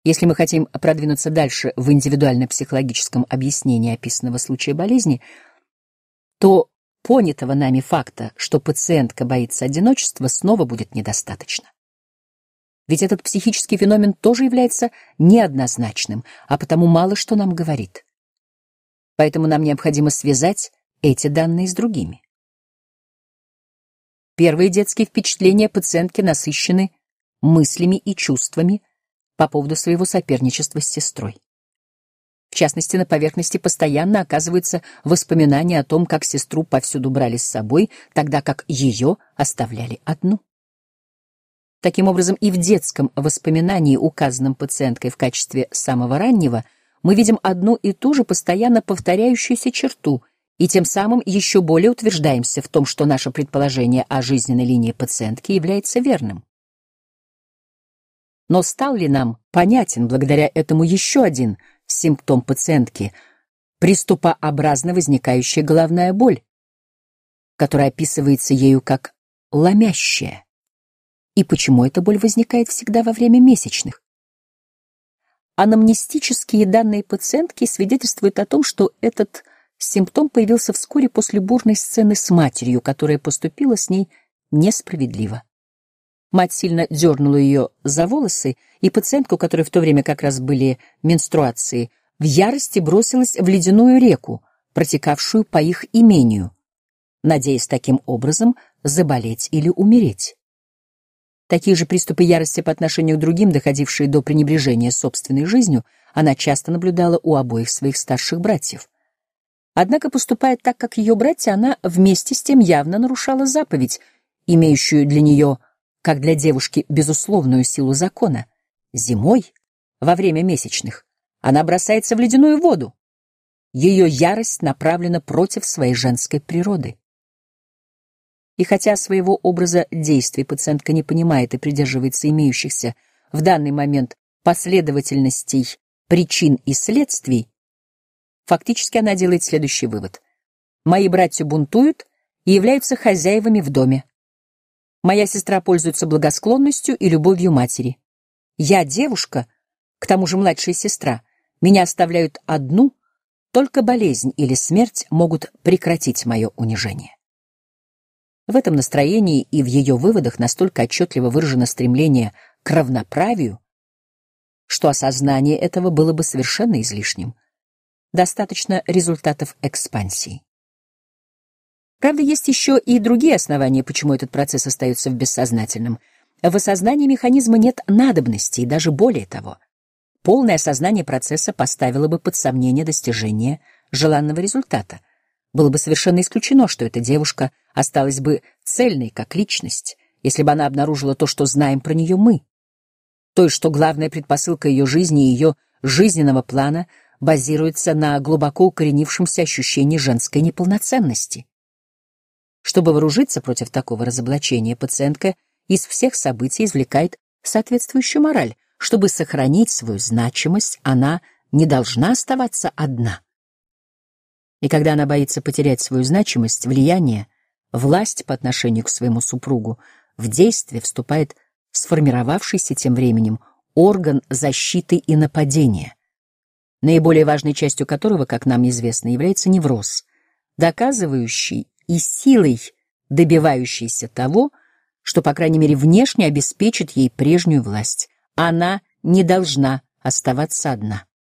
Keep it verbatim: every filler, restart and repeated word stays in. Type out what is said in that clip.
Если мы хотим продвинуться дальше в индивидуально-психологическом объяснении описанного случая болезни, то понятого нами факта, что пациентка боится одиночества, снова будет недостаточно. Ведь этот психический феномен тоже является неоднозначным, а потому мало что нам говорит. Поэтому нам необходимо связать эти данные с другими. Первые детские впечатления пациентки насыщены мыслями и чувствами по поводу своего соперничества с сестрой. В частности, на поверхности постоянно оказываются воспоминания о том, как сестру повсюду брали с собой, тогда как ее оставляли одну. Таким образом, и в детском воспоминании, указанном пациенткой в качестве самого раннего, мы видим одну и ту же постоянно повторяющуюся черту, и тем самым еще более утверждаемся в том, что наше предположение о жизненной линии пациентки является верным. Но стал ли нам понятен благодаря этому еще один симптом пациентки — приступообразно возникающая головная боль, которая описывается ею как ломящая? И почему эта боль возникает всегда во время месячных? Анамнестические данные пациентки свидетельствуют о том, что этот симптом появился вскоре после бурной сцены с матерью, которая поступила с ней несправедливо. Мать сильно дернула ее за волосы, и пациентка, у которой в то время как раз были менструации, в ярости бросилась в ледяную реку, протекавшую по их имению, надеясь таким образом заболеть или умереть. Такие же приступы ярости по отношению к другим, доходившие до пренебрежения собственной жизнью, она часто наблюдала у обоих своих старших братьев. Однако, поступая так, как ее братья, она вместе с тем явно нарушала заповедь, имеющую для нее, как для девушки, безусловную силу закона. Зимой, во время месячных, она бросается в ледяную воду. Ее ярость направлена против своей женской природы. И хотя своего образа действий пациентка не понимает и придерживается имеющихся в данный момент последовательностей причин и следствий, фактически она делает следующий вывод: мои братья бунтуют и являются хозяевами в доме. Моя сестра пользуется благосклонностью и любовью матери. Я девушка, к тому же младшая сестра. Меня оставляют одну, только болезнь или смерть могут прекратить мое унижение. В этом настроении и в ее выводах настолько отчетливо выражено стремление к равноправию, что осознание этого было бы совершенно излишним. Достаточно результатов экспансии. Правда, есть еще и другие основания, почему этот процесс остается в бессознательном. В осознании механизма нет надобности, и даже более того. Полное осознание процесса поставило бы под сомнение достижение желанного результата. Было бы совершенно исключено, что эта девушка осталась бы цельной как личность, если бы она обнаружила то, что знаем про нее мы. То есть, что главная предпосылка ее жизни и ее жизненного плана базируется на глубоко укоренившемся ощущении женской неполноценности. Чтобы вооружиться против такого разоблачения, пациентка из всех событий извлекает соответствующую мораль. Чтобы сохранить свою значимость, она не должна оставаться одна. И когда она боится потерять свою значимость, влияние, власть по отношению к своему супругу, в действие вступает сформировавшийся тем временем орган защиты и нападения, наиболее важной частью которого, как нам известно, является невроз, доказывающий и силой добивающийся того, что, по крайней мере, внешне обеспечит ей прежнюю власть. Она не должна оставаться одна.